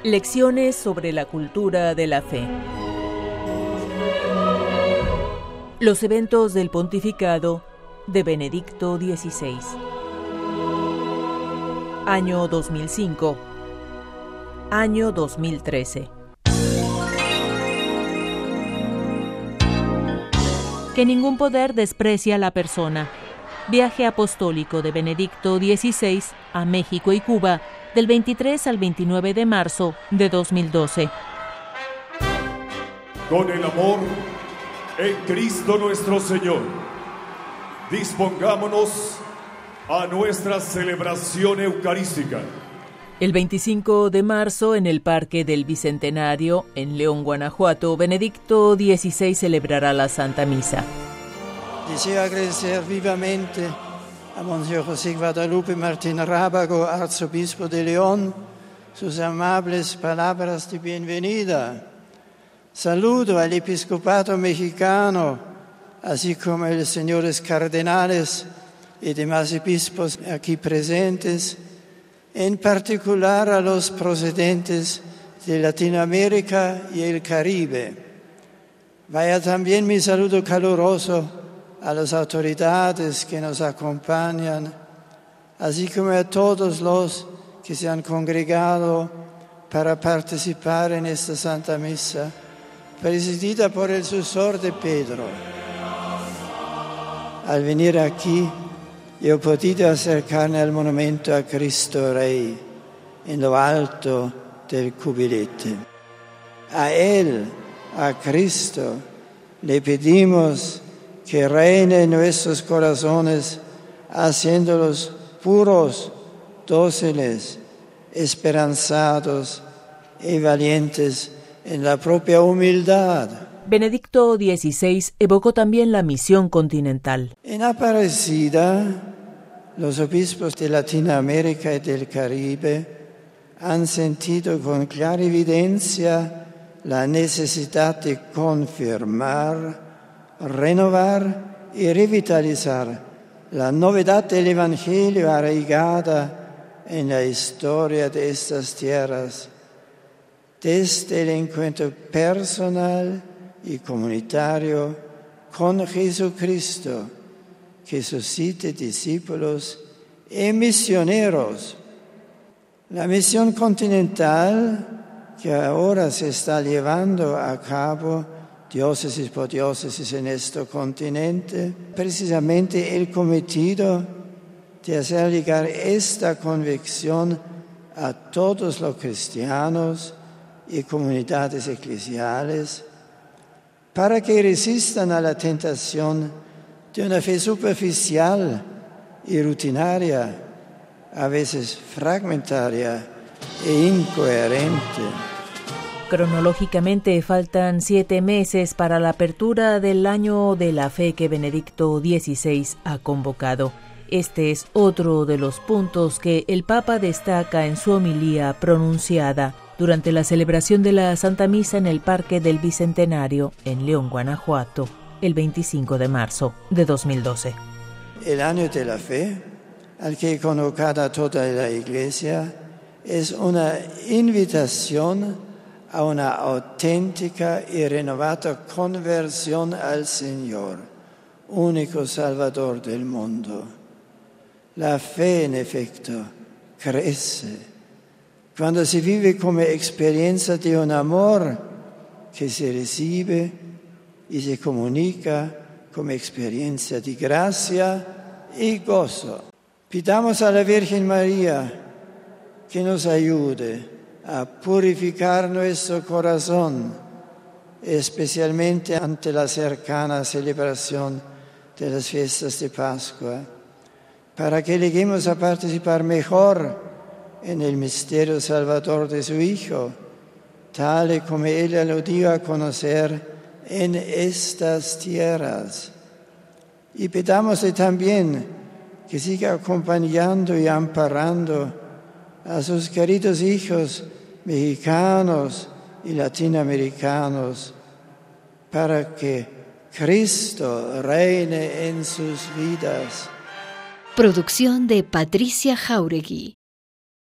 Lecciones sobre la cultura de la fe. Los eventos del pontificado de Benedicto XVI. Año 2005. Año 2013. Que ningún poder desprecie a la persona. Viaje apostólico de Benedicto XVI a México y Cuba del 23 al 29 de marzo de 2012. Con el amor en Cristo nuestro Señor, dispongámonos a nuestra celebración eucarística. El 25 de marzo, en el Parque del Bicentenario, en León, Guanajuato, Benedicto XVI celebrará la Santa Misa. Deseo agradecer vivamente a Monseñor José Guadalupe Martín Rábago, arzobispo de León, sus amables palabras de bienvenida. Saludo al episcopado mexicano, así como a los señores cardenales y demás obispos aquí presentes, en particular a los procedentes de Latinoamérica y el Caribe. Vaya también mi saludo caluroso a las autoridades que nos acompañan, así como a todos los que se han congregado para participar en esta Santa Misa, presidida por el sucesor de Pedro. Al venir aquí, he podido acercarme al monumento a Cristo Rey, en lo alto del cubilete. A Él, a Cristo, le pedimos que reine en nuestros corazones, haciéndolos puros, dóciles, esperanzados y valientes en la propia humildad. Benedicto XVI evocó también la misión continental. En Aparecida, los obispos de Latinoamérica y del Caribe han sentido con clara evidencia la necesidad de confirmar, renovar y revitalizar la novedad del Evangelio arraigada en la historia de estas tierras, desde el encuentro personal y comunitario con Jesucristo, que suscite discípulos y misioneros. La misión continental que ahora se está llevando a cabo diócesis por diócesis en este continente, precisamente el cometido de hacer llegar esta convicción a todos los cristianos y comunidades eclesiales para que resistan a la tentación de una fe superficial y rutinaria, a veces fragmentaria e incoherente. Cronológicamente faltan 7 meses para la apertura del año de la fe que Benedicto XVI ha convocado. Este es otro de los puntos que el Papa destaca en su homilía pronunciada durante la celebración de la Santa Misa en el Parque del Bicentenario en León, Guanajuato, el 25 de marzo de 2012. El año de la fe, al que convocada toda la Iglesia, es una invitación a una auténtica y renovada conversión al Señor, único Salvador del mundo. La fe, en efecto, crece cuando se vive como experiencia de un amor que se recibe y se comunica como experiencia de gracia y gozo. Pidamos a la Virgen María que nos ayude a purificar nuestro corazón, especialmente ante la cercana celebración de las fiestas de Pascua, para que lleguemos a participar mejor en el misterio salvador de su Hijo, tal y como Él lo dio a conocer en estas tierras. Y pidámosle también que siga acompañando y amparando a sus queridos hijos mexicanos y latinoamericanos, para que Cristo reine en sus vidas. Producción de Patricia Jauregui.